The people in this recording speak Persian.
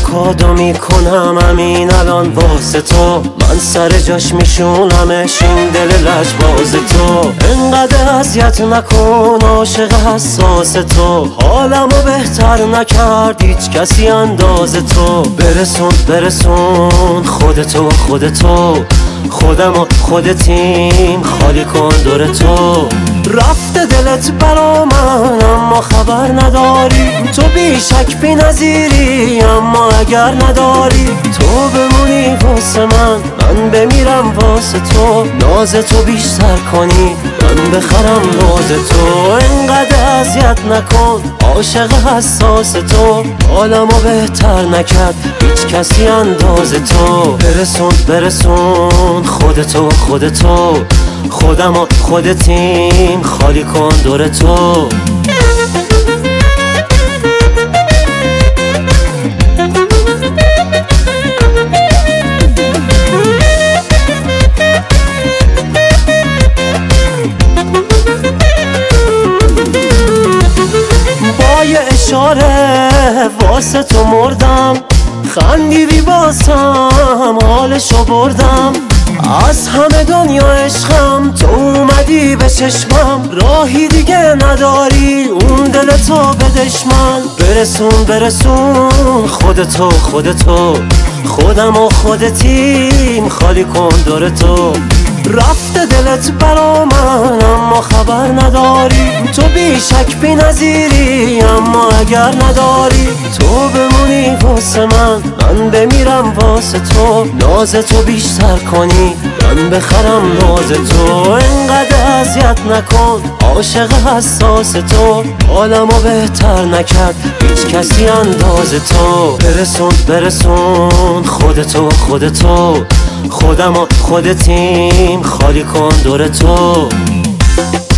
کادو میکنم همین الان واسه تو، من سر جاش میشونمش این دل لجباز تو. انقدر اذیت نکن عاشق حساس تو، حالمو بهتر نکرد هیچ کسی انداز تو. برسون خودتو خودم و خودتیم، خالی کن دور تو. رفته دلت برا من اما خبر نداری، تو بیشک بی نظیری اما اگر نداری. تو بمونی واسه من بمیرم واسه تو. ناز تو بیشتر کنی من بخرم ناز تو. انقدر اذیت نکن عاشق حساس تو، حالمو بهتر نکرد هیچ کسی انداز تو. برسون خودتو خودم و خودتیم، خالی کن دور تو. با یه اشاره واسه تو مردم، خندیدی باسم حالشو بردم. از همه دنیا عشقم تو اومدی به چشمم، راهی دیگه نداری اون دل تو بدش من. برسون خودتو خودم و خودتیم، خالی کن دور تو. رفته دلت برا من اما خبر نداری، تو بیشک بی نظیری اما اگر نداری. تو بمونی واسه من بمیرم واسه تو. ناز تو بیشتر کنی من بخرم ناز تو. انقدر اذیت نکن عاشق حساس تو، حالمو بهتر نکرد هیچ کسی انداز تو. برسون خودتو خودم و خودتیم، خالی کن دور تو.